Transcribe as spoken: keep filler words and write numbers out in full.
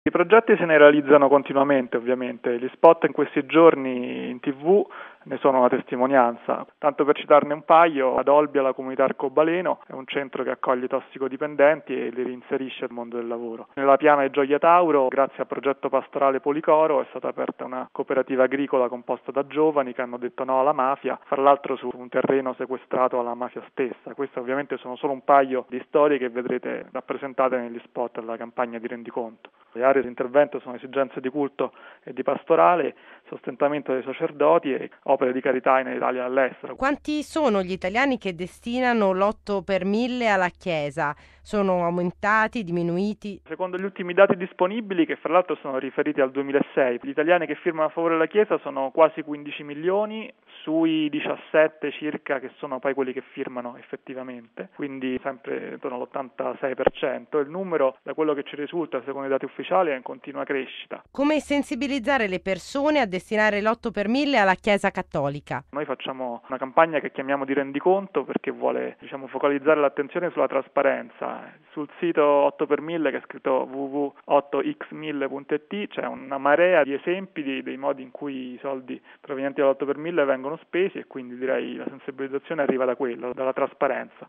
I progetti se ne realizzano continuamente, ovviamente. Gli spot in questi giorni in tivù ne sono una testimonianza. Tanto per citarne un paio, ad Olbia la comunità arcobaleno è un centro che accoglie tossicodipendenti e li reinserisce nel mondo del lavoro. Nella piana di Gioia Tauro, grazie al progetto pastorale Policoro, è stata aperta una cooperativa agricola composta da giovani che hanno detto no alla mafia, fra l'altro su un terreno sequestrato alla mafia stessa. Queste ovviamente sono solo un paio di storie che vedrete rappresentate negli spot della campagna di rendiconto. Le aree di intervento sono esigenze di culto e di pastorale, sostentamento dei sacerdoti e opere di carità in Italia e all'estero. Quanti sono gli italiani che destinano l'otto per mille alla Chiesa? Sono aumentati, diminuiti? Secondo gli ultimi dati disponibili, che fra l'altro sono riferiti al duemilasei, gli italiani che firmano a favore della Chiesa sono quasi quindici milioni, sui diciassette circa che sono poi quelli che firmano effettivamente, quindi sempre intorno all'ottantasei per cento. Il numero, da quello che ci risulta secondo i dati ufficiali, è in continua crescita. Come sensibilizzare le persone a destinare l'otto per mille alla Chiesa cattolica? Noi facciamo una campagna che chiamiamo di rendiconto perché vuole, diciamo, focalizzare l'attenzione sulla trasparenza. Sul sito otto per mille, che è scritto w w w punto otto x mille punto i t, c'è una marea di esempi di, dei modi in cui i soldi provenienti dall'otto per mille vengono spesi, e quindi direi la sensibilizzazione arriva da quello, dalla trasparenza.